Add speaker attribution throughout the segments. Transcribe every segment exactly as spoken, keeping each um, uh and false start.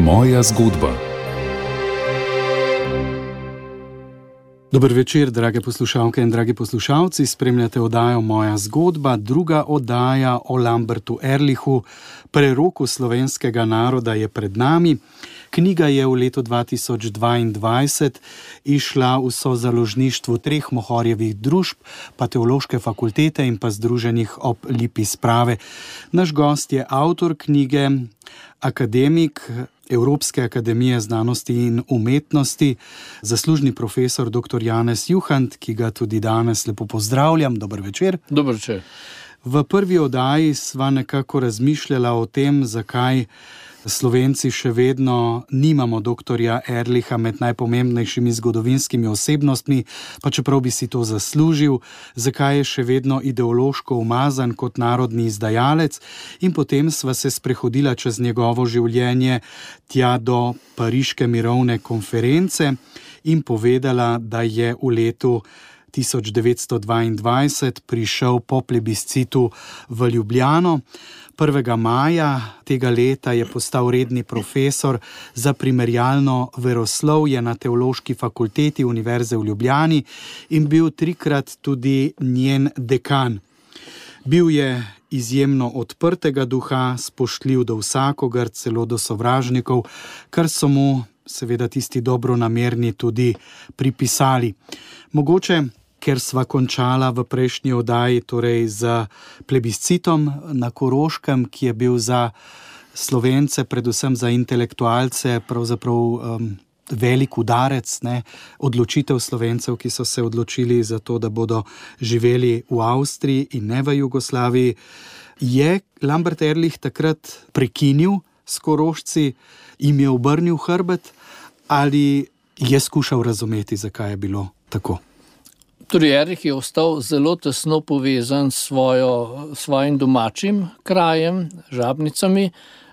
Speaker 1: Moja zgodba. Dober večer, drage poslušalke in dragi poslušalci. Spremljate oddajo Moja zgodba, druga oddaja o Lambertu Ehrlichu, preroku slovenskega naroda je pred nami. Knjiga je v letu dva tisoč dvaindvajset išla v sozaložništvu treh Mohorjevih družb, pa Teološke fakultete in pa združenih ob Lipi Sprave. Naš gost je avtor knjige, akademik Evropske akademije znanosti in umetnosti, zaslužni profesor doktor Janez Juhant, ki ga tudi danes lepo pozdravljam. Dober večer.
Speaker 2: Dober večer.
Speaker 1: V prvi oddaji sva nekako razmišljala o tem, zakaj Slovenci še vedno nimamo doktorja Ehrlicha med najpomembnejšimi zgodovinskimi osebnostmi, pa čeprav bi si to zaslužil, zakaj je še vedno ideološko umazan kot narodni izdajalec, in potem sva se sprehodila čez njegovo življenje tja do Pariške mirovne konference in povedala, da je v letu tisoč devetsto dvaindvajset prišel po plebiscitu v Ljubljano. prvega maja tega leta je postal redni profesor za primerjalno veroslovje na Teološki fakulteti Univerze v Ljubljani in bil trikrat tudi njen dekan. Bil je izjemno odprtega duha, spoštljiv do vsakogar, celo do sovražnikov, kar so mu seveda tisti dobronamerni tudi pripisali. Mogoče, ker sva končala v prejšnji oddaji, torej z plebiscitom na Koroškem, ki je bil za Slovence, predvsem za intelektualce, pravzaprav um, velik udarec, ne, odločitev Slovencev, ki so se odločili za to, da bodo živeli v Avstriji in ne v Jugoslaviji. Je Lambert Ehrlich takrat prekinil s Korošci, jim je obrnil hrbet ali je skušal razumeti, zakaj je bilo tako?
Speaker 2: Torej, Ehrlich je ostal zelo tesno povezan s svojo, svojim domačim krajem, Žabnicami,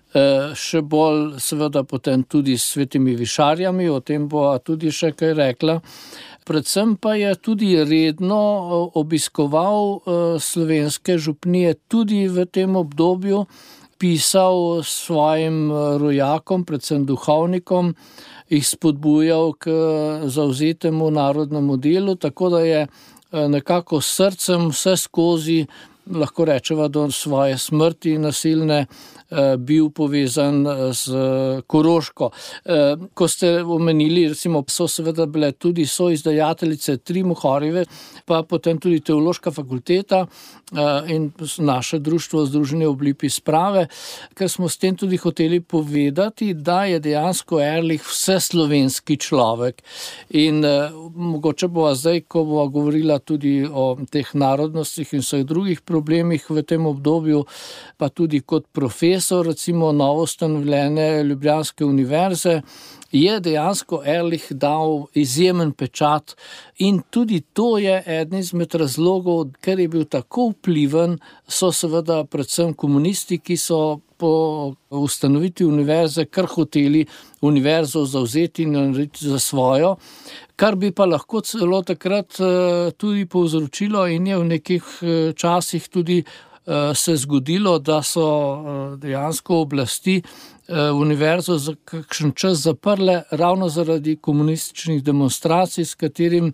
Speaker 2: še bolj seveda potem tudi s svetimi višarjami, o tem bo tudi še kaj rekla. Predvsem pa je tudi redno obiskoval slovenske župnije tudi v tem obdobju, pisal svojim rojakom, predvsem duhovnikom, jih spodbujal k zavzetemu narodnemu delu, tako da je nekako s srcem vse skozi, lahko rečeva do svoje smrti nasilne, bil povezan z Koroško. Ko ste omenili, recimo, so seveda bile tudi soizdajateljice tri Mohorjeve, pa potem tudi Teološka fakulteta in naše društvo Združenje ob Lipi Sprave, ker smo s tem tudi hoteli povedati, da je dejansko Ehrlich vseslovenski človek. In mogoče bova zdaj, ko bova govorila tudi o teh narodnostih in vseh drugih problemih v tem obdobju, pa tudi kot profesor, recimo novoustanovljene Ljubljanske univerze, je dejansko Ehrlich dal izjemen pečat in tudi to je eden izmed razlogov, ker je bil tako vpliven, so seveda predvsem komunisti, ki so po ustanovitvi univerze kar hoteli univerzo zavzeti in narediti za svojo, kar bi pa lahko celo takrat tudi povzročilo in je v nekih časih tudi se zgodilo, da so dejansko oblasti univerzo za kakšen čas zaprle ravno zaradi komunističnih demonstracij, s katerim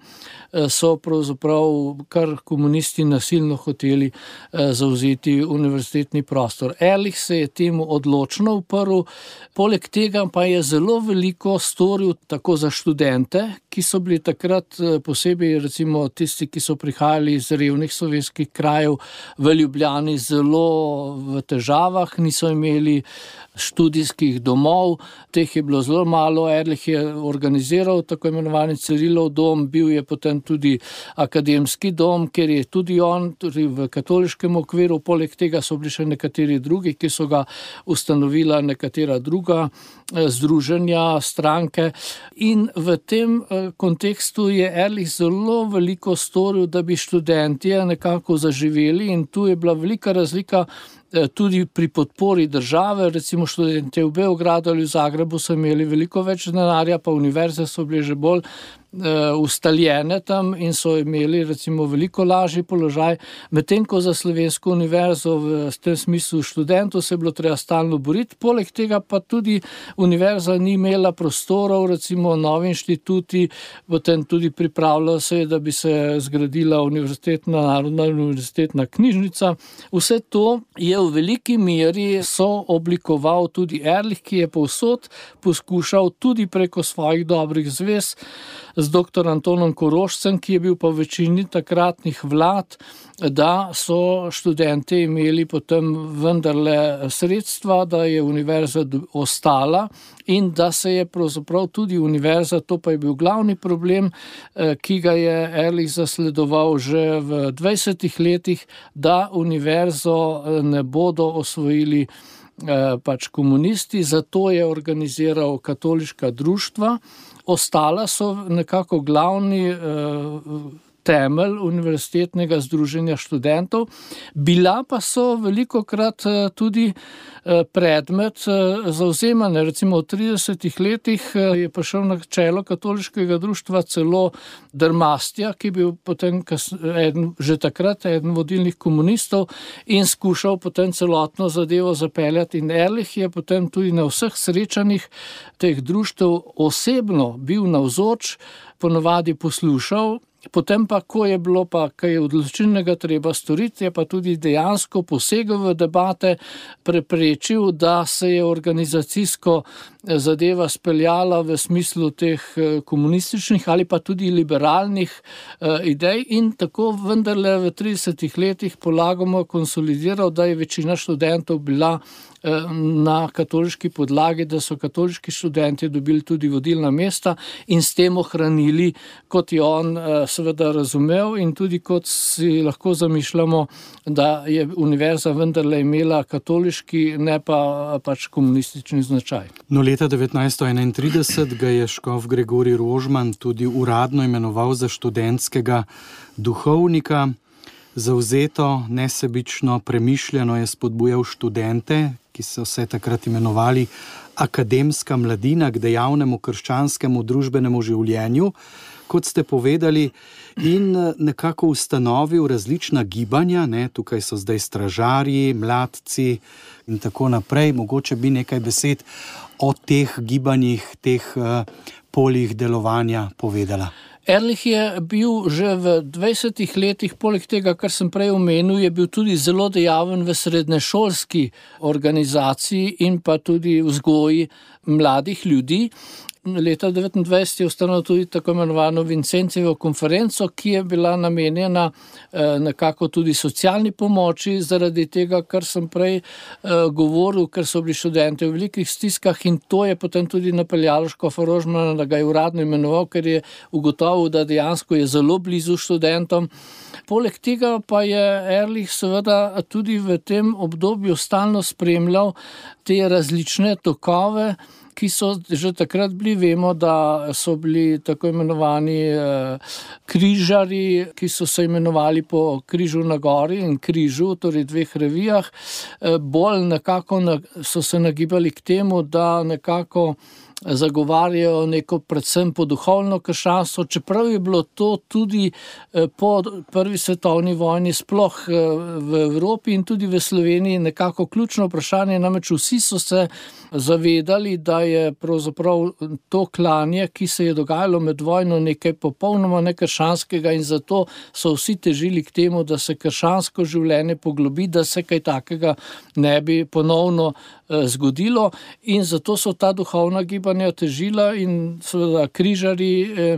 Speaker 2: so pravzaprav kar komunisti nasilno hoteli zavzeti univerzitetni prostor. Ehrlich se je temu odločno uprl, poleg tega pa je zelo veliko storil tako za študente, ki so bili takrat posebej recimo tisti, ki so prihajali iz revnih slovenskih krajev v Ljubljani, zelo v težavah, niso imeli študijskih domov, teh je bilo zelo malo. Ehrlich je organiziral tako imenovani Cirilov dom, bil je potem tudi akademski dom, ker je tudi on tudi v katoliškem okviru, poleg tega so bili še nekateri drugi, ki so ga ustanovila nekatera druga združenja, stranke. In v tem kontekstu je Ehrlich zelo veliko storil, da bi študentje nekako zaživeli, in tu je bila velika razlika tudi pri podpori države. Recimo študente v Beogradu ali v Zagrebu so imeli veliko več denarja, pa univerze so bile že bolj ustaljene tam in so imeli recimo veliko lažji položaj, medtem ko za Slovensko univerzo v tem smislu študentov se je bilo treba stalno boriti, poleg tega pa tudi univerza ni imela prostorov, recimo novi inštituti, potem tudi pripravljalo se je, da bi se zgradila univerzitetna, narodna univerzitetna knjižnica. Vse to je v veliki meri sooblikoval tudi Ehrlich, ki je povsod poskušal tudi preko svojih dobrih zvez z doktor Antonom Korošcem, ki je bil pa v večini takratnih vlad, da so študenti imeli potem vendarle sredstva, da je univerza ostala in da se je pravzaprav tudi univerza, to pa je bil glavni problem, ki ga je Ehrlich zasledoval že v dvajsetih letih, da univerzo ne bodo osvojili pač komunisti, zato je organiziral katoliška društva. Ostala so nekako glavni temelj univerzitetnega združenja študentov, bila pa so velikokrat tudi predmet zavzemanja. Recimo v tridesetih letih je prišel na čelo katoliškega društva celo Drmastja, ki je bil potem eden, že takrat eden vodilnih komunistov in skušal potem celotno zadevo zapeljati. In Ehrlich je potem tudi na vseh srečanjih teh društev osebno bil navzoč, ponovadi poslušal. Potem pa, ko je bilo pa kaj odločilnega treba storiti, je pa tudi dejansko posegel v debate, preprečil, da se je organizacijsko zadeva speljala v smislu teh komunističnih ali pa tudi liberalnih idej in tako vendarle v tridesetih letih polagamo konsolidiral, da je večina študentov bila na katoliški podlagi, da so katoliški študenti dobili tudi vodilna mesta in s tem ohranili, kot je on seveda razumel in tudi kot si lahko zamišljamo, da je univerza vendarle imela katoliški, ne pa pač komunistični značaj.
Speaker 1: No, leta devetnajststo enaintrideset ga je škof Gregorij Rožman tudi uradno imenoval za študentskega duhovnika. Zavzeto, nesebično, premišljeno je spodbujal študente, ki so se takrat imenovali akademska mladina, k dejavnemu krščanskemu družbenemu življenju, kot ste povedali, in nekako ustanovil različna gibanja, ne, tukaj so zdaj stražarji, mladci in tako naprej. Mogoče bi nekaj besed o teh gibanjih, teh uh, poljih delovanja povedala.
Speaker 2: Ehrlich je bil že v dvajsetih letih, poleg tega, kar sem prej omenil, je bil tudi zelo dejaven v srednješolski organizaciji in pa tudi vzgoji mladih ljudi. Leta devetindvajset je ustanovil tudi tako imenovano Vincencijevo konferenco, ki je bila namenjena eh, nekako tudi socialni pomoči, zaradi tega, kar sem prej eh, govoril, ker so bili študenti v velikih stiskah in to je potem tudi napeljalo škofa Rožmana, da ga je uradno imenoval, ker je ugotovil, da dejansko je zelo blizu študentom. Poleg tega pa je Ehrlich seveda tudi v tem obdobju stalno spremljal te različne tokove, ki so že takrat bili, vemo, da so bili tako imenovani eh, križari, ki so se imenovali po Križu na gori in Križu, torej dveh revijah, eh, bolj nekako na, so se nagibali k temu, da nekako zagovarjajo neko predvsem poduhovno krščanstvo, čeprav je bilo to tudi po prvi svetovni vojni sploh v Evropi in tudi v Sloveniji nekako ključno vprašanje, namreč vsi so se zavedali, da je pravzaprav to klanje, ki se je dogajalo med vojno, nekaj popolnoma nekrščanskega in zato so vsi težili k temu, da se krščansko življenje poglobi, da se kaj takega ne bi ponovno zgodilo in zato so ta duhovna gibanja težila in seveda križari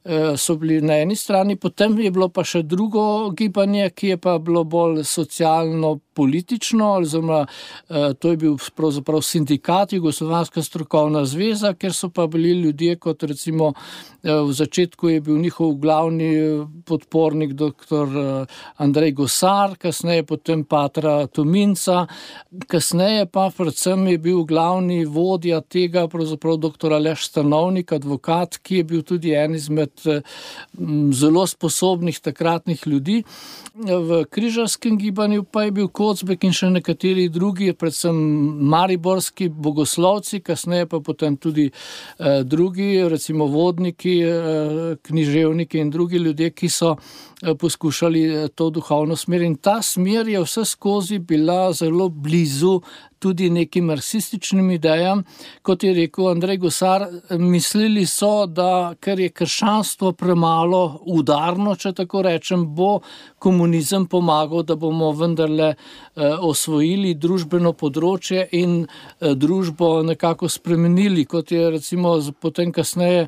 Speaker 2: so bili na eni strani, potem je bilo pa še drugo gibanje, ki je pa bilo bolj socialno politično, oziroma to je bil pravzaprav sindikat, Jugoslovanska strokovna zveza, ker so pa bili ljudje, kot recimo v začetku je bil njihov glavni podpornik doktor Andrej Gosar, kasneje potem patra Tominca, kasneje pa predvsem je bil glavni vodja tega pravzaprav doktor Aleš Stanovnik, advokat, ki je bil tudi en izmed zelo sposobnih takratnih ljudi. V križarskem gibanju pa je bil Kocbek in še nekateri drugi, predvsem mariborski bogoslovci, kasneje pa potem tudi eh, drugi, recimo vodniki, eh, književniki in drugi ljudje, ki so eh, poskušali to duhovno smer. In ta smer je vse skozi bila zelo blizu tudi nekim marksističnim idejam. Kot je rekel Andrej Gosar, mislili so, da ker je krščanstvo premalo udarno, če tako rečem, bo komunizem pomagal, da bomo vendarle eh, osvojili družbeno področje in eh, družbo nekako spremenili, kot je recimo potem kasneje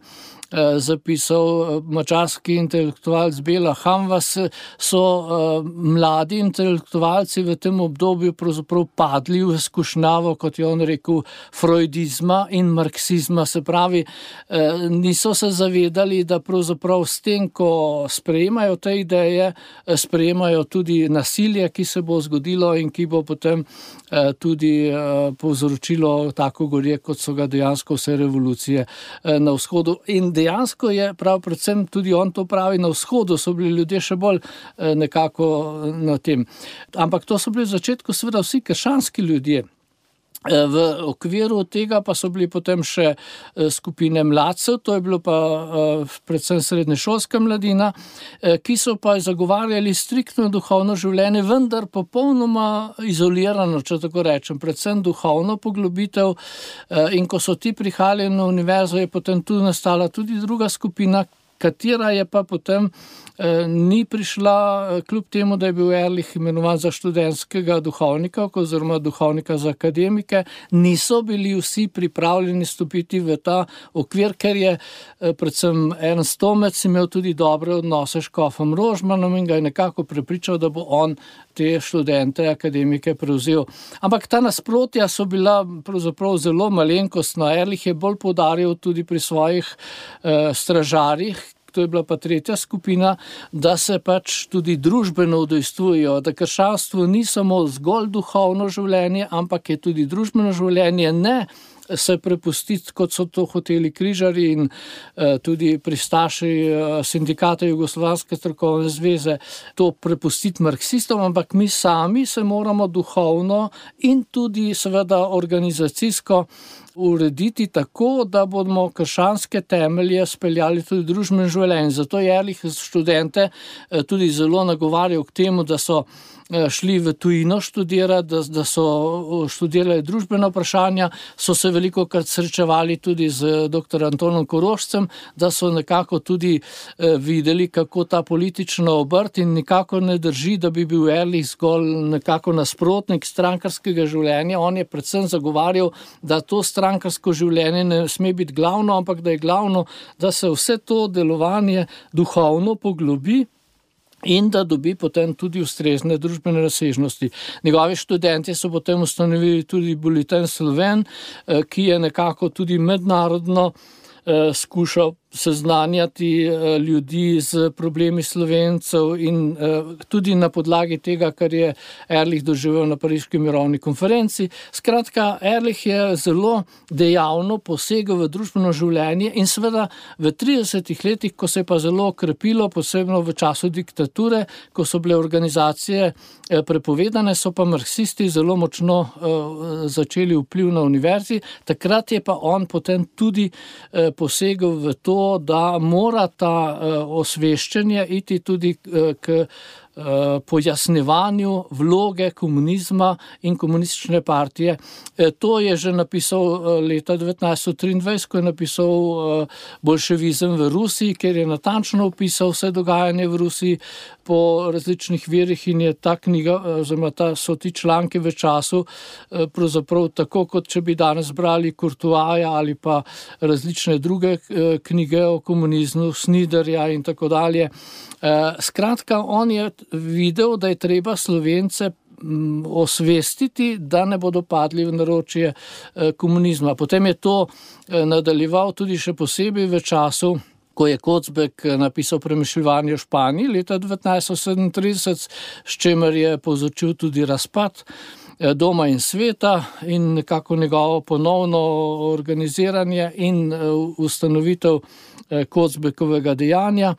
Speaker 2: zapisal mačarski intelektualec Bela Hamvas, so uh, mladi intelektualci v tem obdobju pravzaprav padli v skušnjavo, kot je on rekel, freudizma in marksizma. Se pravi, uh, niso se zavedali, da pravzaprav s tem, ko sprejemajo te ideje, sprejemajo tudi nasilje, ki se bo zgodilo in ki bo potem uh, tudi uh, povzročilo tako gorje, kot so ga dejansko vse revolucije uh, na vzhodu. In dejansko je prav predvsem tudi on to pravi, na vzhodu so bili ljudje še bolj eh, nekako na tem. Ampak to so bili v začetku seveda vsi krščanski ljudje. V okviru tega pa so bili potem še skupine mladcev, to je bilo pa predvsem srednješolska mladina, ki so pa zagovarjali striktno duhovno življenje, vendar popolnoma izolirano, če tako rečem, predvsem duhovno poglobitev. In ko so ti prihajali na univerzo, je potem tu nastala tudi druga skupina, katera je pa potem eh, ni prišla, kljub temu, da je bil Ehrlich imenovan za študentskega duhovnika, oziroma duhovnika za akademike, niso bili vsi pripravljeni stopiti v ta okvir, ker je eh, predvsem Ernst Tomec imel tudi dobre odnose s škofom Rožmanom in ga je nekako prepričal, da bo on te študente, akademike prevzel. Ampak ta nasprotja so bila pravzaprav zelo malenkostna. Ehrlich je bolj poudaril tudi pri svojih eh, stražarjih, to je bila pa tretja skupina, da se pač tudi družbeno udejstvujejo, da krščanstvo ni samo zgolj duhovno življenje, ampak je tudi družbeno življenje, ne se prepustiti, kot so to hoteli križarji in eh, tudi pristaši eh, sindikata Jugoslovanske strokovne zveze, to prepustiti marksistom, ampak mi sami se moramo duhovno in tudi seveda organizacijsko urediti tako, da bomo krščanske temelje speljali tudi družbeno življenje. Zato je Ehrlich študente tudi zelo nagovarjal k temu, da so šli v tujino študirati, da, da so študirali družbena vprašanja, so se velikokrat srečevali tudi z doktor Antonom Korošcem, da so nekako tudi eh, videli, kako ta politična obrt, in nikako ne drži, da bi bil Ehrlich zgolj nekako nasprotnik strankarskega življenja. On je predvsem zagovarjal, da to strankarsko življenje ne sme biti glavno, ampak da je glavno, da se vse to delovanje duhovno poglobi in da dobi potem tudi ustrezne družbene razsežnosti. Njegovi študenti so potem ustanovili tudi Bulletin Sloven, ki je nekako tudi mednarodno skušal seznanjati ljudi z problemi Slovencev in tudi na podlagi tega, kar je Ehrlich doživel na Pariški mirovni konferenci. Skratka, Ehrlich je zelo dejavno posegel v družbeno življenje in seveda v tridesetih letih, ko se je pa zelo okrepilo, posebno v času diktature, ko so bile organizacije prepovedane, so pa marksisti zelo močno začeli vpliv na univerzi. Takrat je pa on potem tudi posegel v to, da mora ta uh, osveščenje iti tudi uh, k uh, pojasnevanju vloge komunizma in komunistične partije. E, to je že napisal uh, leta devetnajststo triindvajset, ko je napisal uh, Bolševizem v Rusiji, kjer je natančno opisal vse dogajanje v Rusiji po različnih virih, in je ta knjiga, oziroma ta so ti članki v času uh, pravzaprav tako, kot če bi danes brali Kurtuaja ali pa različne druge uh, knjige o komunizmu, Sniderja in tako dalje. Uh, skratka, on je videl, da je treba Slovence osvestiti, da ne bodo padli v naročje komunizma. Potem je to nadaljeval tudi še posebej v času, ko je Kocbek napisal Premišljevanje v Španiji leta devetnajststo sedemintrideset, s čemer je povzročil tudi razpad Doma in sveta in nekako njegovo ponovno organiziranje in ustanovitev Kocbekovega dejanja.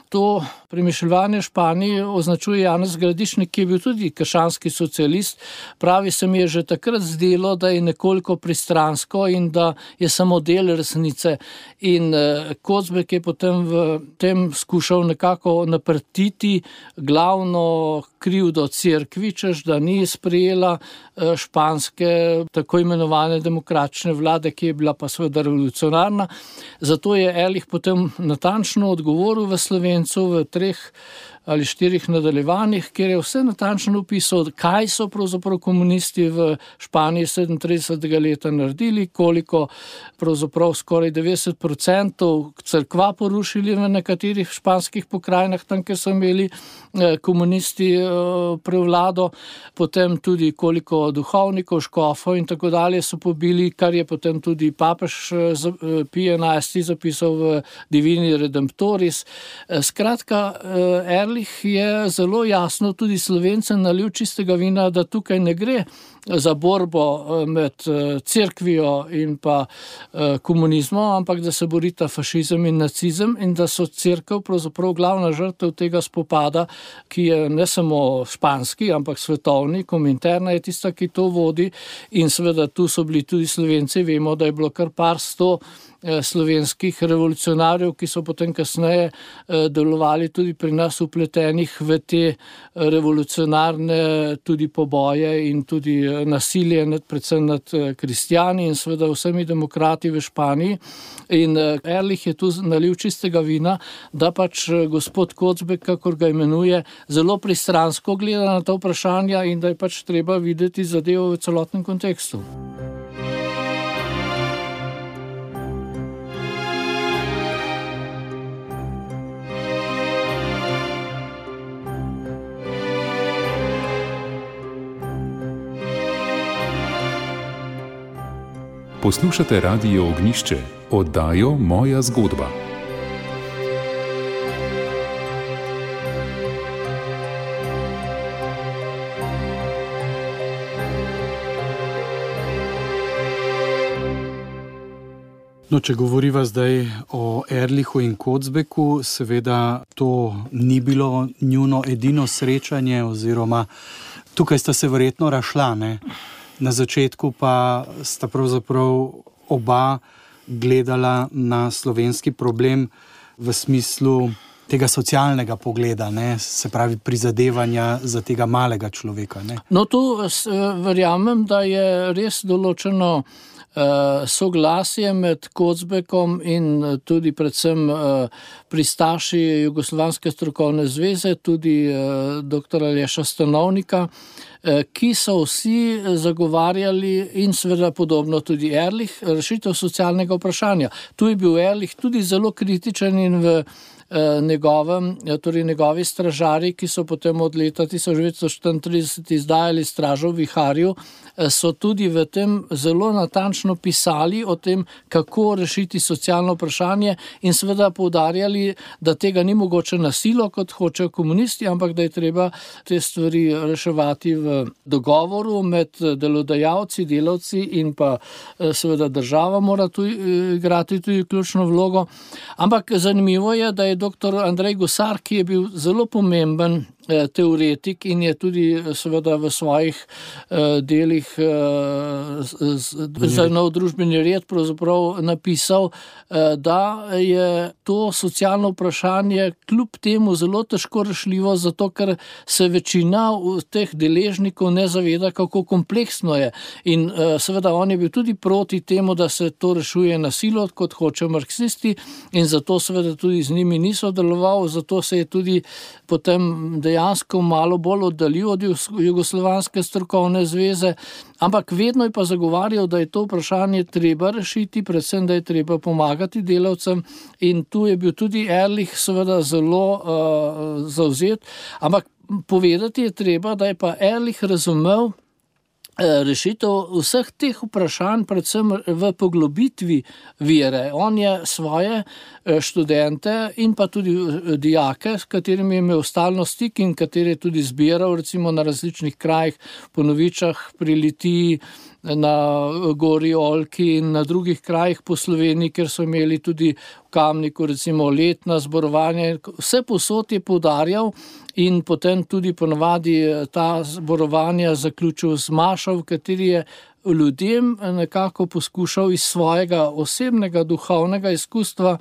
Speaker 2: to premišljevanje Španiji označuje Janez Gradišnik, ki je bil tudi krščanski socialist. Pravi, se mi je že takrat zdelo, da je nekoliko pristransko in da je samo del resnice. In Kocbek je potem v tem skušal nekako naprtiti glavno krivdo cerkvi, češ da ni sprejela španske tako imenovane demokratične vlade, ki je bila pa seveda revolucionarna. Zato je Ehrlich potem natančno odgovoril v Slovencu v treh ali štirih nadaljevanjih, kjer je vse natančno opisal, kaj so pravzaprav komunisti v Španiji sedemintridesetega leta naredili, koliko pravzaprav skoraj devetdeset procentov cerkva porušili v nekaterih španskih pokrajinah, tam, kjer so imeli komunisti prevlado, potem tudi koliko duhovnikov, škofov in tako dalje so pobili, kar je potem tudi papež Pij enajsti zapisal v Divini Redemptoris. Skratka, Ehrlich je zelo jasno tudi Slovencem nalil čistega vina, da tukaj ne gre za borbo med cerkvijo in pa komunizmom, ampak da se borita fašizem in nacizem in da so cerkev pravzaprav glavna žrtev tega spopada, ki je ne samo španski, ampak svetovni, Kominterna je tista, ki to vodi in seveda tu so bili tudi Slovenci, vemo, da je bilo kar par sto slovenskih revolucionarjev, ki so potem kasneje delovali tudi pri nas vpletenih v te revolucionarne tudi poboje in tudi nasilje nad, predvsem nad kristjani in seveda vsemi demokrati v Španiji. In Ehrlich je tu nalil čistega vina, da pač gospod Kocbek, kakor ga imenuje, zelo pristransko gleda na ta vprašanja in da je pač treba videti zadevo v celotnem kontekstu.
Speaker 3: Poslušate Radio Ognjišče, oddajo Moja zgodba.
Speaker 1: No, če govoriva zdaj o Ehrlichu in Kocbeku, seveda to ni bilo njuno edino srečanje, oziroma tukaj sta se verjetno rašla, ne? Na začetku pa sta pravzaprav oba gledala na slovenski problem v smislu tega socialnega pogleda, ne? Se pravi prizadevanja za tega malega človeka. Ne?
Speaker 2: No, tu verjamem, da je res določeno Uh, soglasje med Kocbekom in tudi predvsem uh, pristaši Jugoslovanske strokovne zveze, tudi uh, doktor Aleša Stanovnika, uh, ki so vsi zagovarjali in seveda podobno tudi Ehrlich, rešitev socialnega vprašanja. Tu je bil Ehrlich tudi zelo kritičen in v njegovem, torej njegovi stražari, ki so potem od leta tisoč devetsto štiriintrideset izdajali Stražo v viharju, so tudi v tem zelo natančno pisali o tem, kako rešiti socialno vprašanje in seveda poudarjali, da tega ni mogoče na silo, kot hočejo komunisti, ampak da je treba te stvari reševati v dogovoru med delodajalci, delavci in pa seveda država mora tu igrati tudi ključno vlogo. Ampak zanimivo je, da je doktor Andrej Gosar, ki je bil zelo pomemben teoretik in je tudi seveda v svojih delih za nov družbeni red pravzaprav napisal, da je to socialno vprašanje kljub temu zelo težko rešljivo, zato ker se večina teh deležnikov ne zaveda, kako kompleksno je. In seveda on je bil tudi proti temu, da se to rešuje na silo, kot hočejo marksisti, in zato seveda tudi z njimi ni sodeloval, zato se je tudi potem dejansko malo bolj oddaljil od Jugoslovanske strokovne zveze, ampak vedno je pa zagovarjal, da je to vprašanje treba rešiti, predvsem, da je treba pomagati delavcem, in tu je bil tudi Ehrlich seveda zelo uh, zavzet, ampak povedati je treba, da je pa Ehrlich razumel rešitev vseh teh vprašanj, predvsem v poglobitvi vere. On je svoje študente in pa tudi dijake, s katerimi je imel stalno stik in katere je tudi zbiral, recimo na različnih krajih, po Novičah, pri Litiji, na Gori Olki in na drugih krajih po Sloveniji, kjer so imeli tudi v Kamniku recimo letna zborovanja. Vse povsod je poudarjal in potem tudi ponavadi ta zborovanja zaključil z mašo, v kateri je ljudem nekako poskušal iz svojega osebnega duhovnega izkustva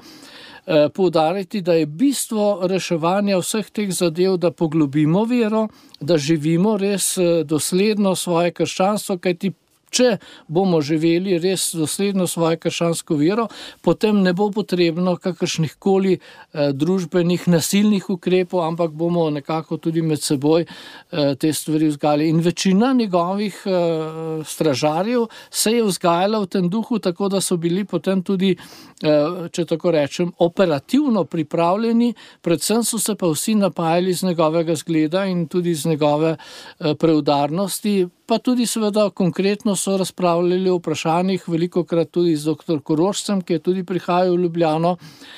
Speaker 2: poudariti, da je bistvo reševanja vseh teh zadev, da poglobimo vero, da živimo res dosledno svoje krščanstvo, kajti če bomo živeli res dosledno svojo krščansko vero, potem ne bo potrebno kakršnih koli eh, družbenih nasilnih ukrepov, ampak bomo nekako tudi med seboj eh, te stvari vzgajali. In večina njegovih eh, stražarjev se je vzgajala v tem duhu, tako da so bili potem tudi, eh, če tako rečem, operativno pripravljeni, predvsem so se pa vsi napajali z njegovega zgleda in tudi z njegove eh, preudarnosti, pa tudi seveda konkretno so razpravljali o vprašanjih, velikokrat tudi z doktor Korošcem, ki je tudi prihajal v Ljubljano,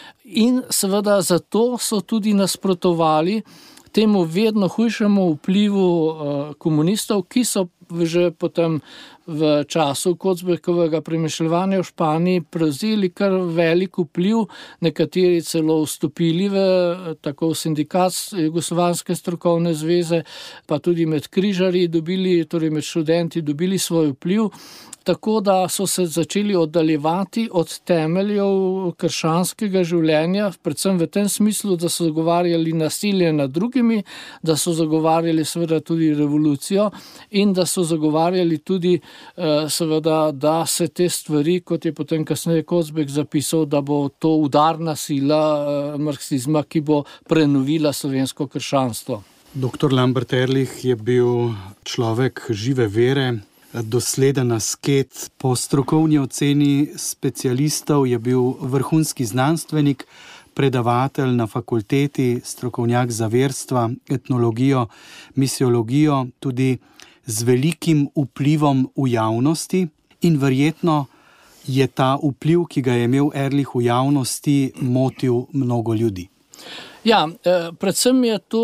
Speaker 2: in seveda zato so tudi nasprotovali temu vedno hujšemu vplivu komunistov, ki so že potem v času Kocbergovega premišljevanja v Španiji prevzeli kar velik vpliv, nekateri celo vstopili v tako sindikat Jugoslovanske strokovne zveze, pa tudi med križarji dobili, torej med študenti dobili svoj vpliv, tako da so se začeli oddaljevati od temeljev krščanskega življenja, predvsem v tem smislu, da so zagovarjali nasilje nad drugimi, da so zagovarjali seveda tudi revolucijo in da so zagovarjali tudi seveda, da se te stvari, kot je potem kasneje Kocberg zapisal, da bo to udarna sila marksizma, ki bo prenovila slovensko krščanstvo.
Speaker 1: Doktor Lambert Ehrlich je bil človek žive vere, dosleden asket. Po strokovni oceni specialistov je bil vrhunski znanstvenik, predavatelj na fakulteti, strokovnjak za verstva, etnologijo, misiologijo, tudi z velikim vplivom v javnosti, in verjetno je ta vpliv, ki ga je imel Ehrlich v javnosti, motil mnogo ljudi.
Speaker 2: Ja, predvsem je to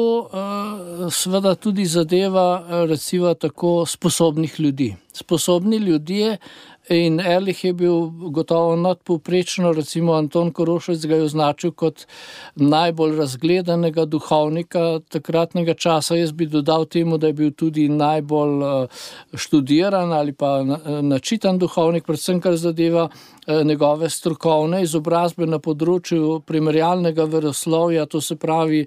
Speaker 2: seveda tudi zadeva recimo tako sposobnih ljudi. Sposobni ljudje, in Ehrlich je bil gotovo nadpovprečno, recimo Anton Korošec ga je označil kot najbolj razgledanega duhovnika takratnega časa. Jaz bi dodal temu, da je bil tudi najbolj študiran ali pa načitan duhovnik, predvsem kar zadeva njegove strokovne izobrazbe na področju primerjalnega veroslovja, to se pravi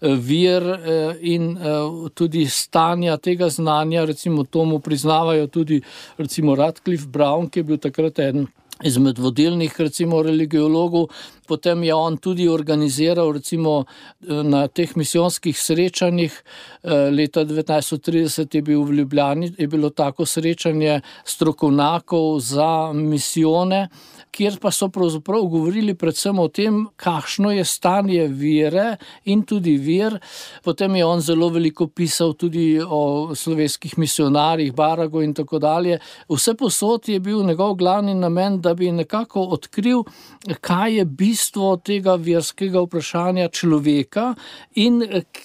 Speaker 2: vir in tudi stanja tega znanja, recimo tomu priznavajo tudi recimo Radcliffe Brown, ki je bil takrat eden izmed vodilnih recimo religiologov. Potem je on tudi organiziral recimo na teh misijonskih srečanjih. Leta devetnajststo trideset je bil v Ljubljani, je bilo tako srečanje strokovnjakov za misijone, kjer pa so pravzaprav govorili predvsem o tem, kakšno je stanje vere in tudi vir. Potem je on zelo veliko pisal tudi o slovenskih misionarjih, Baragu in tako dalje. Vse posod je bil njegov glavni namen, da bi nekako odkril, kaj je bistvo tega verskega vprašanja človeka in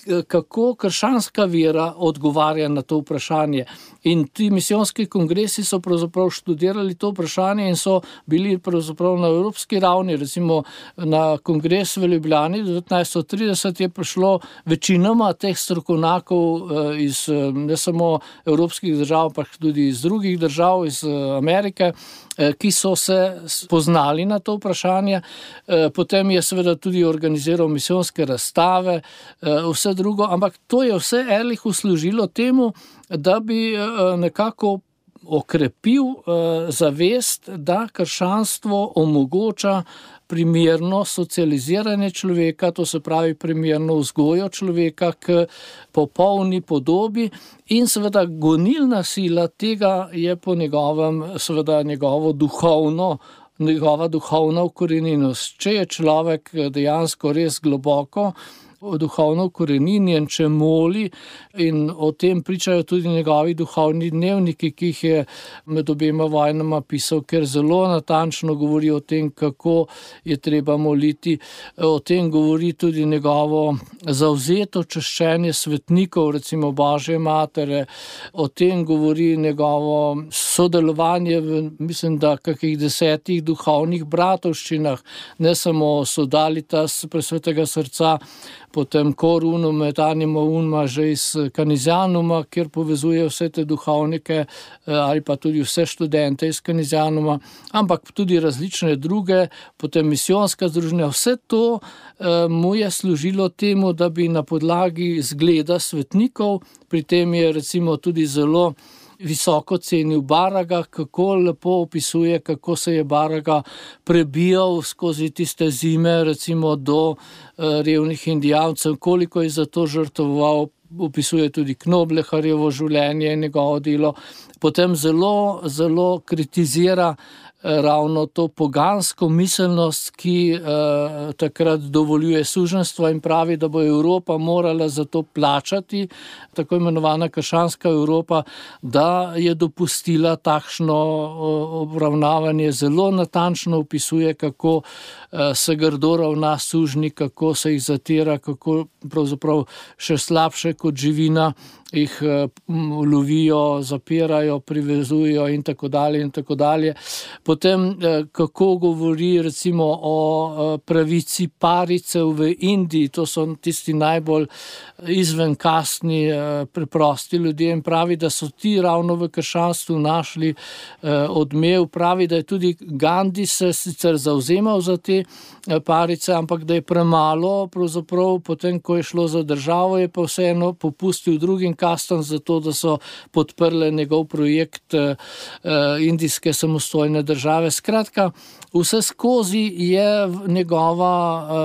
Speaker 2: kako krščanska vera odgovarja na to vprašanje. In ti misijonski kongresi so pravzaprav študirali to vprašanje in so bili pravzaprav na evropski ravni. Recimo na kongres v Ljubljani devetnajststo trideset je prišlo večinoma teh strokovnjakov iz ne samo evropskih držav, pa tudi iz drugih držav, iz Amerike, ki so se spoznali na to vprašanje. Potem je seveda tudi organiziral misijonske razstave, vse drugo, ampak to je vse Ehrlichu služilo temu, da bi nekako okrepil zavest, da krščanstvo omogoča primerno socializiranje človeka, to se pravi primerno vzgojo človeka k popolni podobi, in seveda gonilna sila tega je po njegovem seveda njegovo duhovno njegova duhovna ukorenenost. Če je človek dejansko res globoko duhovno koreninjen, če moli, in o tem pričajo tudi njegovi duhovni dnevniki, ki jih je med obema vojnama pisal, ker zelo natančno govori o tem, kako je treba moliti. O tem govori tudi njegovo zavzeto čaščenje svetnikov, recimo Božje matere, o tem govori njegovo sodelovanje v, mislim, da kakih desetih duhovnih bratovščinah, ne samo Sodalitas presvetega srca, potem Cor Unum et Anima Unima že iz Canisianuma, kjer povezuje vse te duhovnike ali pa tudi vse študente iz Canisianuma, ampak tudi različne druge, potem misijonska združenja. Vse to eh, mu je služilo temu, da bi na podlagi zgleda svetnikov, pri tem je recimo tudi zelo visoko cenil Baraga, kako lepo opisuje, kako se je Baraga prebijal skozi tiste zime, recimo do eh, revnih indijancev, koliko je za to žrtvoval, opisuje tudi Knobleharjevo življenje in njegovo delo. Potem zelo, zelo kritizira ravno to pogansko miselnost, ki eh, takrat dovoljuje suženjstvo in pravi, da bo Evropa morala za to plačati, tako imenovana krščanska Evropa, da je dopustila takšno obravnavanje. Zelo natančno opisuje, kako eh, se grdo ravna sužnji, kako se jih zatira, kako pravzaprav še slabše kot živina jih lovijo, zapirajo, privezujejo in tako dalje in tako dalje. Potem, kako govori recimo o pravici paricev v Indiji, to so tisti najbolj izvenkastni, preprosti ljudje, in pravi, da so ti ravno v krščanstvu našli odmev. Pravi, da je tudi Gandhi se sicer zavzemal za te parice, ampak da je premalo, pravzaprav potem, ko je šlo za državo, je pa vseeno popustil drugim kastam za to, da so podprle njegov projekt uh, indijske samostojne države. Skratka, vse skozi je njegova,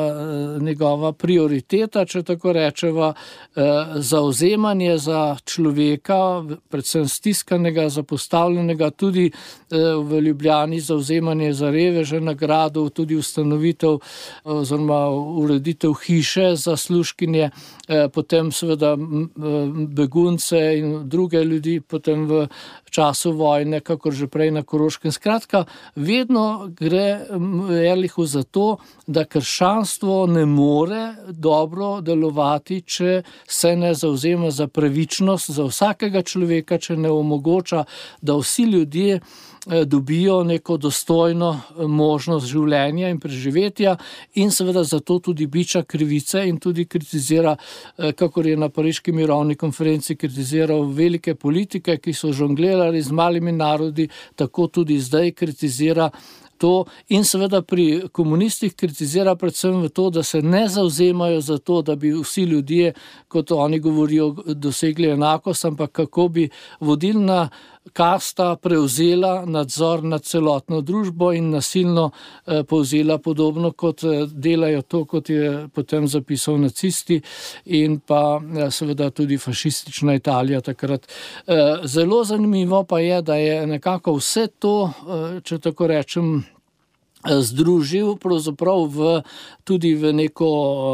Speaker 2: uh, njegova prioriteta, če tako rečeva, uh, zauzemanje za človeka, predvsem stiskanega, zapostavljenega, tudi uh, v Ljubljani zauzemanje za reveže na gradu, tudi ustanovitev uh, oziroma ureditev hiše za služkinje, uh, potem seveda uh, begunce in druge ljudi potem v času vojne, kakor že prej na Koroškem. Skratka, vedno gre Ehrlichu za to, da krščanstvo ne more dobro delovati, če se ne zavzema za pravičnost za vsakega človeka, če ne omogoča, da vsi ljudje dobijo neko dostojno možnost življenja in preživetja, in seveda zato tudi biča krivice in tudi kritizira, kakor je na Pariški mirovni konferenci kritiziral velike politike, ki so žonglirali z malimi narodi, tako tudi zdaj kritizira to, in seveda pri komunistih kritizira predvsem v to, da se ne zavzemajo za to, da bi vsi ljudje, kot oni govorijo, dosegli enakost, ampak kako bi vodilna kasta prevzela nadzor nad celotno družbo in nasilno eh, povzela, podobno kot eh, delajo to, kot je potem zapisal nacisti in pa eh, seveda tudi fašistična Italija takrat. Eh, zelo zanimivo pa je, da je nekako vse to, eh, če tako rečem, združil pravzaprav v, tudi v neko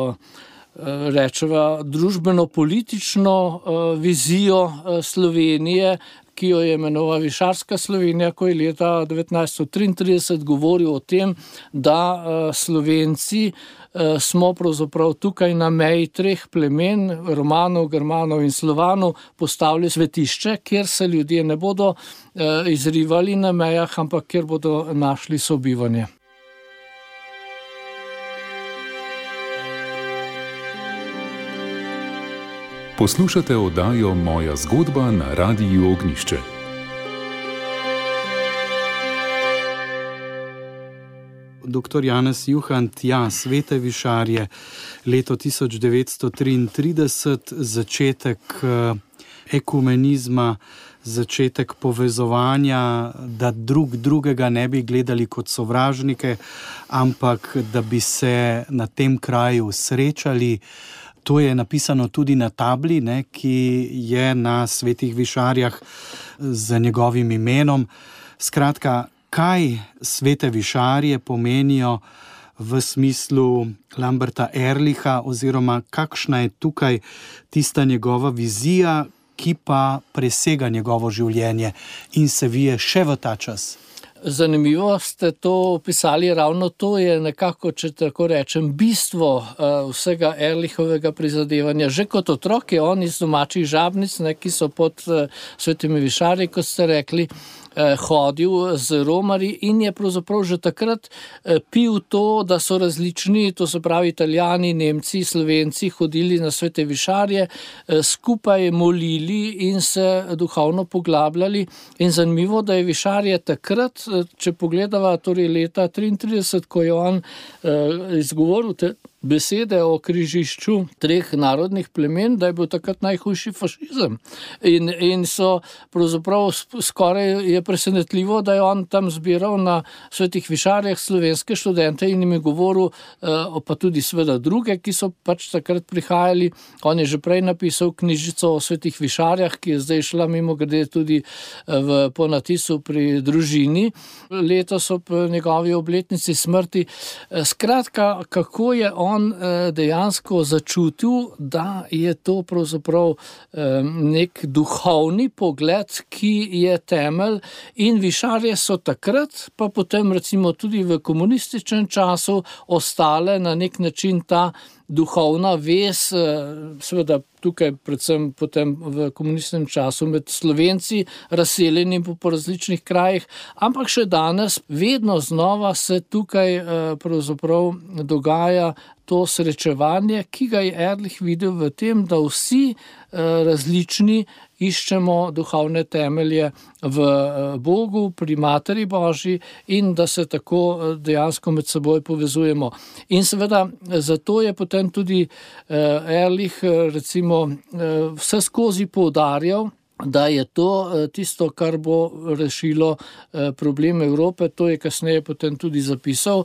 Speaker 2: rečeva družbeno-politično vizijo Slovenije, ki jo je imenoval Višarska Slovenija, ko je leta devetnajststo triintrideset govoril o tem, da Slovenci smo pravzaprav tukaj na meji treh plemen, Romanov, Germanov in Slovanov, postavili svetišče, kjer se ljudje ne bodo izrivali na mejah, ampak kjer bodo našli sobivanje.
Speaker 3: Poslušate oddajo Moja zgodba na Radiu Ognjišče.
Speaker 1: Doktor Janez Juhant, ja, Svete Višarje, leto tisoč devetsto triintrideset, začetek ekumenizma, začetek povezovanja, da drug drugega ne bi gledali kot sovražnike, ampak da bi se na tem kraju srečali. To je napisano tudi na tabli, ne, ki je na Svetih Višarjah z njegovim imenom. Skratka, kaj Svete Višarje pomenijo v smislu Lamberta Ehrlicha, oziroma kakšna je tukaj tista njegova vizija, ki pa presega njegovo življenje in se vije še v ta čas?
Speaker 2: Zanimivo ste to opisali, ravno to je nekako, če tako rečem, bistvo uh, vsega Ehrlichovega prizadevanja. Že kot otrok je on iz domačih Žabnic, ne, ki so pod uh, Svetimi višarji, kot ste rekli, uh, hodil z romarji in je pravzaprav že takrat uh, pil to, da so različni, to se pravi Italijani, Nemci, Slovenci hodili na Svete višarje, uh, skupaj molili in se duhovno poglabljali. In zanimivo, da je višarje takrat, če pogledava torej leta triintrideset, ko je on uh, izgovoril te besede o križišču treh narodnih plemen, da je bil takrat najhujši fašizem. In, in so pravzaprav skoraj je presenetljivo, da je on tam zbiral na Svetih višarjah slovenske študente in jim je govoril, uh, pa tudi seveda druge, ki so pač takrat prihajali. On je že prej napisal knjižico o Svetih višarjah, ki je zdaj šla mimogrede tudi v ponatisu pri družini. Letos ob njegovi obletnici smrti. Skratka, kako je on dejansko začutil, da je to pravzaprav nek duhovni pogled, ki je temelj, in višarje so takrat, pa potem recimo tudi v komunističnem času ostale na nek način ta duhovna vez, seveda tukaj predvsem potem v komunističnem času med Slovenci, razseljeni po, po različnih krajih, ampak še danes vedno znova se tukaj pravzaprav dogaja to srečevanje, ki ga je Ehrlich videl v tem, da vsi različni iščemo duhovne temelje v Bogu, pri Materi Božji, in da se tako dejansko med seboj povezujemo. In seveda zato je potem tudi Ehrlich recimo vse skozi poudarjal, da je to tisto, kar bo rešilo problem Evrope. To je kasneje potem tudi zapisal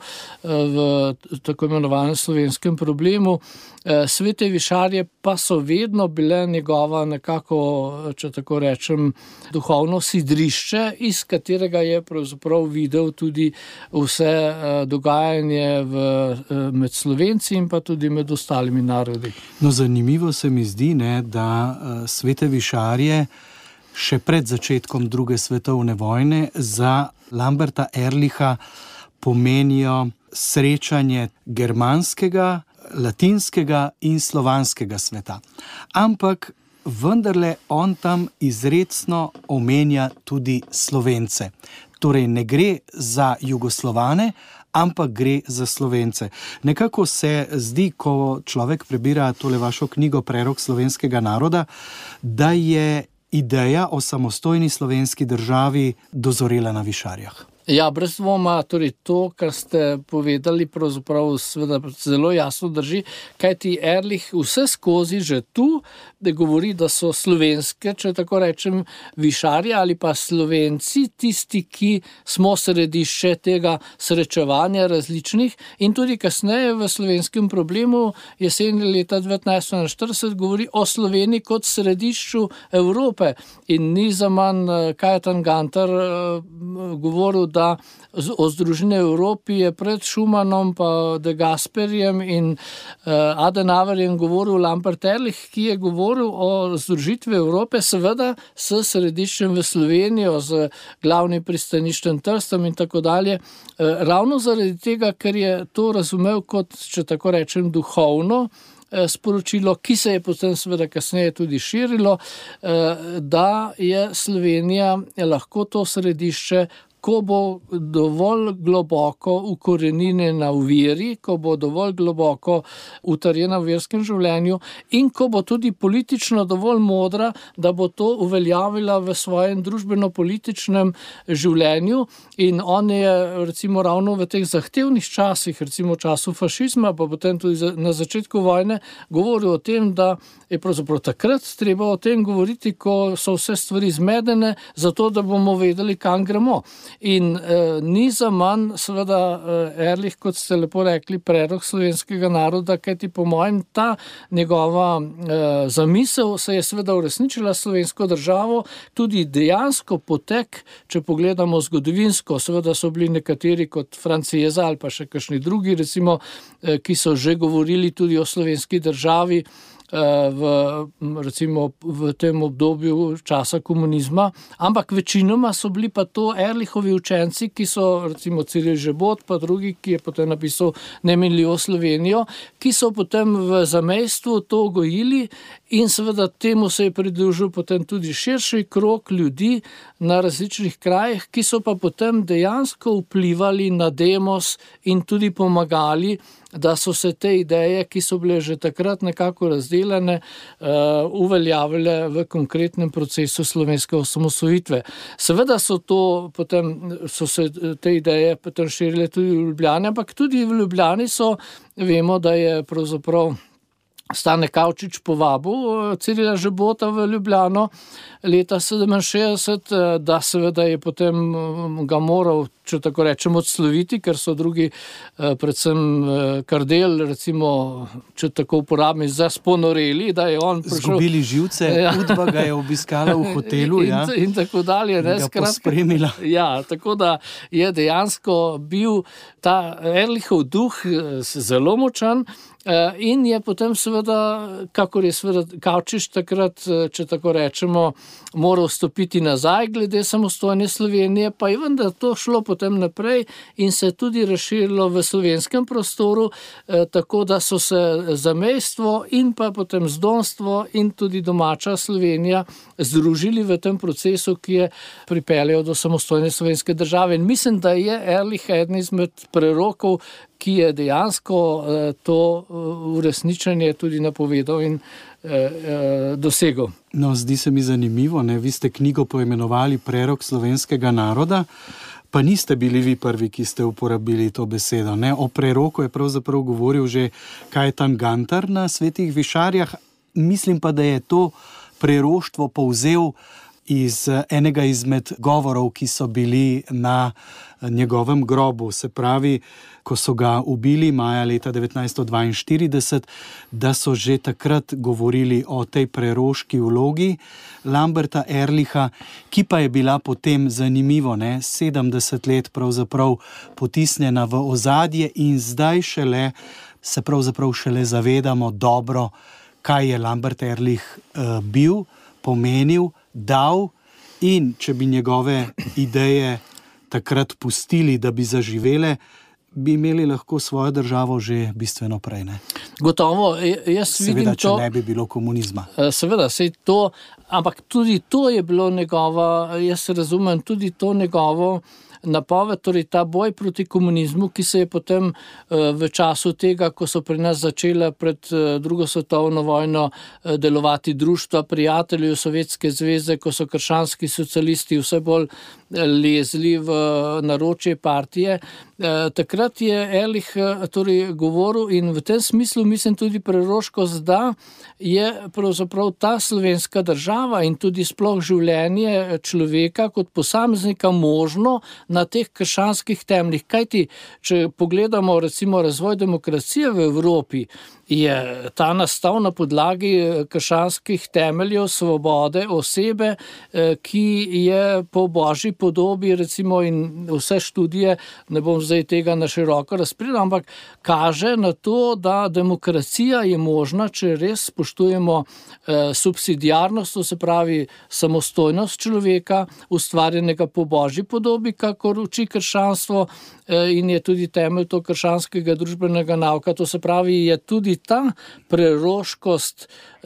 Speaker 2: v tako imenovanem slovenskem problemu. Svete višarje pa so vedno bile njegova nekako, če tako rečem, duhovno sidrišče, iz katerega je pravzaprav videl tudi vse dogajanje v, med Slovenci in pa tudi med ostalimi narodi.
Speaker 1: No, zanimivo se mi zdi, ne, da Svete višarje še pred začetkom druge svetovne vojne za Lamberta Ehrlicha pomenijo srečanje germanskega, latinskega in slovanskega sveta. Ampak vendarle on tam izrecno omenja tudi Slovence. Torej ne gre za Jugoslovane, ampak gre za Slovence. Nekako se zdi, ko človek prebira tole vašo knjigo Prerok slovenskega naroda, da je ideja o samostojni slovenski državi dozorela na višarjah.
Speaker 2: Ja, brez dvoma, torej to, kar ste povedali, pravzaprav seveda zelo jasno drži, kajti Ehrlich vse skozi že tu, da govori, da so slovenske, če tako rečem, višarje ali pa Slovenci, tisti, ki smo središče tega srečevanja različnih, in tudi kasneje v slovenskem problemu jeseni leta devetnajststo enainštirideset govori o Sloveniji kot središču Evrope. In ni zaman Kajetan Gantar govoril, da o Združeni Evropi je pred Schumannom pa De Gasperjem in uh, Adenauerjem govoril Lambert Ehrlich, ki je govoril o združitvi Evrope, seveda s središčem v Slovenijo, z glavnim pristaniščem Trstom in tako dalje. Uh, ravno zaradi tega, ker je to razumel kot, če tako rečem, duhovno sporočilo, ki se je potem seveda kasneje tudi širilo, da je Slovenija lahko to središče, ko bo dovolj globoko ukorenjena v veri, ko bo dovolj globoko utrjena v verskem življenju in ko bo tudi politično dovolj modra, da bo to uveljavila v svojem družbeno-političnem življenju. In on je recimo ravno v teh zahtevnih časih, recimo času fašizma, pa potem tudi na začetku vojne, govoril o tem, da je pravzaprav takrat treba o tem govoriti, ko so vse stvari zmedene, zato da bomo vedeli, kam gremo. In eh, ni za manj, seveda, eh, Ehrlich, kot ste lepo rekli, prerok slovenskega naroda, kajti po mojem ta njegova eh, zamisel se je seveda uresničila slovensko državo, tudi dejansko potek, če pogledamo zgodovinsko, seveda so bili nekateri kot Franceza ali pa še kakšni drugi, recimo, eh, ki so že govorili tudi o slovenski državi, V, recimo v tem obdobju časa komunizma, ampak večinoma so bili pa to Ehrlichovi učenci, ki so recimo Ciril Žebot, pa drugi, ki je potem napisal Neminljivo Slovenijo, ki so potem v zamejstvu to gojili in seveda temu se je pridružil potem tudi širši krog ljudi na različnih krajih, ki so pa potem dejansko vplivali na demos in tudi pomagali, da so se te ideje, ki so bile že takrat nekako razdeljene, uh, uveljavile v konkretnem procesu slovenske osamosvojitve. Seveda so to potem, so se te ideje potem širile tudi v Ljubljani, ampak tudi v Ljubljani so, vemo, da je pravzaprav Stane Kavčič povabil Cirila Žebota v Ljubljano leta sedeminšestdeset, da seveda je potem ga moral, če tako rečem, odsloviti, ker so drugi, predvsem Kardelj, recimo, če tako uporabim, zasponoreli, da je on prišel...
Speaker 1: Zgubili živce, ja. Udba ga je obiskala v hotelu,
Speaker 2: in,
Speaker 1: ja.
Speaker 2: In tako dalje. Ne,
Speaker 1: ga
Speaker 2: skratka,
Speaker 1: pospremila.
Speaker 2: Ja, tako da je dejansko bil ta Ehrlichov duh zelo močan, in je potem seveda, kakor je seveda Kavčič takrat, če tako rečemo, moral stopiti nazaj glede samostojne Slovenije, pa je vendar to šlo potem naprej in se tudi razširilo v slovenskem prostoru, tako da so se zamejstvo in pa potem zdomstvo in tudi domača Slovenija združili v tem procesu, ki je pripeljal do samostojne slovenske države. In mislim, da je Ehrlich eden izmed prerokov, ki je dejansko eh, to uresničenje tudi napovedal in eh, eh, dosegel.
Speaker 1: No, zdi se mi zanimivo, ne? Vi ste knjigo poimenovali Prerok slovenskega naroda, pa niste bili vi prvi, ki ste uporabili to besedo. Ne? O preroku je pravzaprav govoril že Kajetan Gantar na Svetih Višarjah, mislim pa, da je to preroštvo povzel iz enega izmed govorov, ki so bili na njegovem grobu, se pravi, ko so ga ubili maja leta devetnajststo dvainštirideset, da so že takrat govorili o tej preroški vlogi Lamberta Ehrlicha, ki pa je bila potem zanimivo, ne, sedemdeset let pravzaprav potisnjena v ozadje in zdaj šele se pravzaprav šele zavedamo dobro, kaj je Lambert Ehrlich uh, bil, pomenil, dal, in če bi njegove ideje takrat pustili, da bi zaživele, bi imeli lahko svojo državo že bistveno prej. Ne?
Speaker 2: Gotovo, jaz
Speaker 1: Seveda,
Speaker 2: vidim to...
Speaker 1: če ne bi bilo komunizma.
Speaker 2: Seveda, sej to, ampak tudi to je bilo njegova, jaz razumem, tudi to njegovo napoved, torej ta boj proti komunizmu, ki se je potem v času tega, ko so pri nas začela pred drugo svetovno vojno delovati društva prijateljev Sovjetske zveze, ko so krščanski socialisti vse bolj lezli v naročje partije. Takrat je Ehrlich torej govoril in v tem smislu mislim tudi preroškost, da je pravzaprav ta slovenska država in tudi sploh življenje človeka kot posameznika možno na teh krščanskih temeljih. Kajti, če pogledamo recimo razvoj demokracije v Evropi, je ta nastal na podlagi krščanskih temeljev svobode osebe, ki je po božji podobi, recimo, in vse študije, ne bom zdaj tega na široko razprila, ampak kaže na to, da demokracija je možna, če res spoštujemo eh, subsidiarnost, to se pravi samostojnost človeka, ustvarjenega po božji podobi, kakor uči krščanstvo, eh, in je tudi temelj to krščanskega družbenega nauka. To se pravi, je tudi ta preroškost,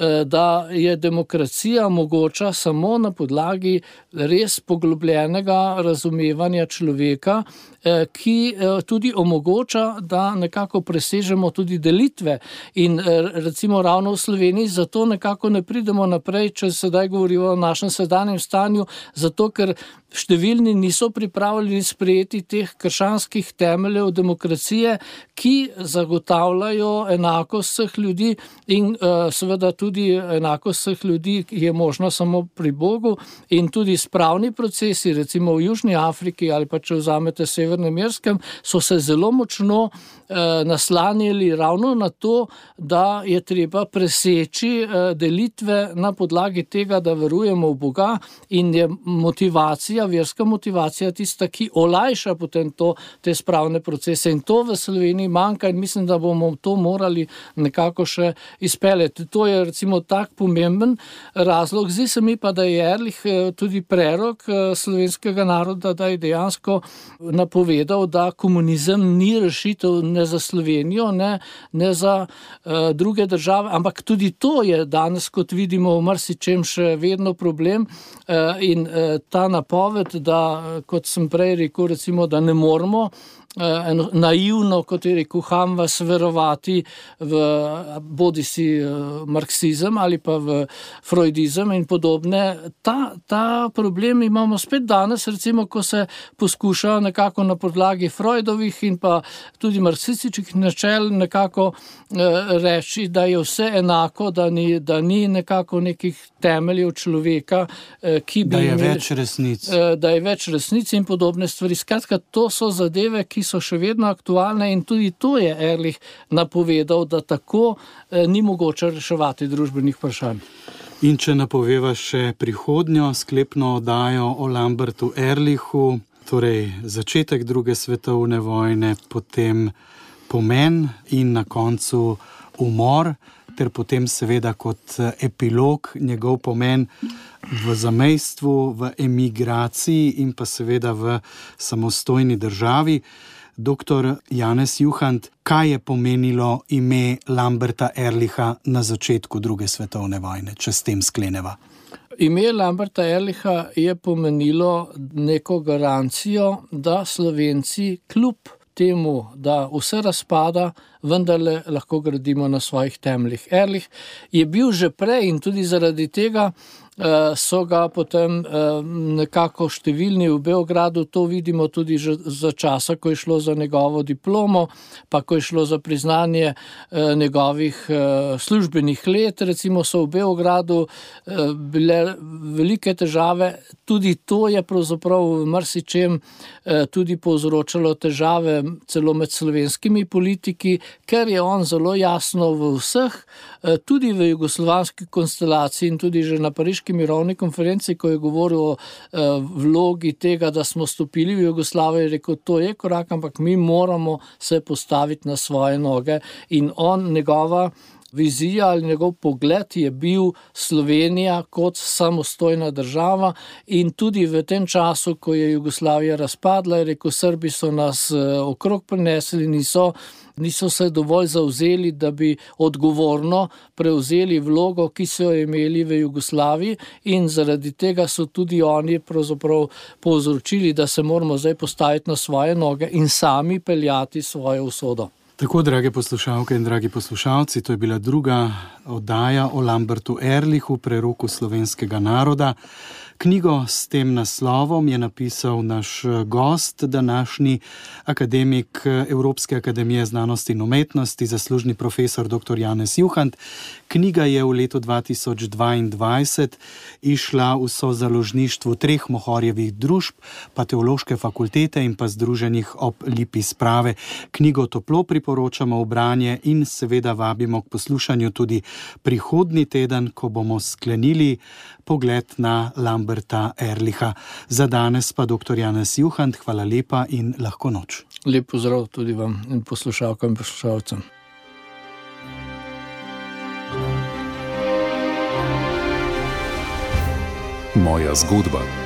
Speaker 2: da je demokracija mogoča samo na podlagi res poglobljenega razumevanja človeka ki tudi omogoča, da nekako presežemo tudi delitve in recimo ravno v Sloveniji zato nekako ne pridemo naprej, če sedaj govorimo o našem sedanjem stanju, zato ker številni niso pripravljeni sprejeti teh krščanskih temeljev demokracije, ki zagotavljajo enakost vseh ljudi in uh, seveda tudi enakost vseh ljudi je možno samo pri Bogu in tudi spravni procesi, recimo v Južni Afriki ali pa če vzamete Severnem Irskem, so se zelo močno uh, naslanjali ravno na to, da je treba preseči uh, delitve na podlagi tega, da verujemo v Boga in je motivacija, verska motivacija tista, ki olajša potem to, te spravne procese in to v Sloveniji manjka in mislim, da bomo to morali nekako še izpeljati. To je recimo tak pomemben razlog. Zdi se mi pa, da je Ehrlich tudi prerok slovenskega naroda, da je dejansko napovedal, da komunizem ni rešitev ne za Slovenijo, ne, ne za uh, druge države, ampak tudi to je danes, kot vidimo, v marsičem še vedno problem uh, in uh, ta napoved, da, kot sem prej rekel, recimo, da ne moramo eno naivno, kot je rekel Hamvas, verovati v bodisi marksizem ali pa v freudizem in podobne. Ta, ta problem imamo spet danes, recimo, ko se poskuša nekako na podlagi Freudovih in pa tudi marksističnih načel nekako reči, da je vse enako, da ni, da ni nekako nekih temeljev človeka, ki bi
Speaker 1: da je
Speaker 2: imeli,
Speaker 1: več resnic.
Speaker 2: Da je več resnic in podobne stvari. Skratka, to so zadeve, ki so še vedno aktualne in tudi to je Ehrlich napovedal, da tako eh, ni mogoče reševati družbenih vprašanj.
Speaker 1: In če napoveva še prihodnjo sklepno oddajo o Lambertu Ehrlichu, torej začetek druge svetovne vojne, potem pomen in na koncu umor, ter potem seveda kot epilog njegov pomen v zamejstvu, v emigraciji in pa seveda v samostojni državi. Doktor Janez Juhant, kaj je pomenilo ime Lamberta Ehrlicha na začetku druge svetovne vojne, če s tem skleneva?
Speaker 2: Ime Lamberta Ehrlicha je pomenilo neko garancijo, da Slovenci kljub temu, da vse razpada, vendarle lahko gradimo na svojih temeljih. Ehrlich je bil že prej in tudi zaradi tega so ga potem nekako številni v Beogradu, to vidimo tudi že za časa, ko je šlo za njegovo diplomo, pa ko je šlo za priznanje njegovih službenih let, recimo so v Beogradu bile velike težave, tudi to je pravzaprav v marsičem tudi povzročalo težave celo med slovenskimi politiki, ker je on zelo jasno v vseh, tudi v jugoslovanski konstelaciji in tudi že na Pariški mirovni konferenci, ko je govoril o vlogi tega, da smo stopili v Jugoslavijo, je rekel, to je korak, ampak mi moramo se postaviti na svoje noge in on, njegova vizija ali njegov pogled je bil Slovenija kot samostojna država in tudi v tem času, ko je Jugoslavija razpadla, je rekel, Srbi so nas okrog prinesli, niso niso se dovolj zavzeli, da bi odgovorno prevzeli vlogo, ki so jo imeli v Jugoslaviji in zaradi tega so tudi oni pravzaprav povzročili, da se moramo zdaj postaviti na svoje noge in sami peljati svojo usodo.
Speaker 1: Tako, drage poslušalke in dragi poslušalci, to je bila druga oddaja o Lambertu Ehrlichu, preroku slovenskega naroda. Knjigo s tem naslovom je napisal naš gost, današnji akademik Evropske akademije znanosti in umetnosti, zaslužni profesor doktor Janez Juhant. Knjiga je v letu dva tisoč dvaindvajset išla v sozaložništvu treh Mohorjevih družb, pa Teološke fakultete in pa Združenih ob Lipi sprave. Knjigo toplo priporočamo v branje in seveda vabimo k poslušanju tudi prihodnji teden, ko bomo sklenili pogled na Lamberta Ehrlicha. Za danes pa doktor Janez Juhant, hvala lepa in lahko noč.
Speaker 2: Lep pozdrav tudi vam in poslušalkam in poslušalcem.
Speaker 3: Moja zgodba.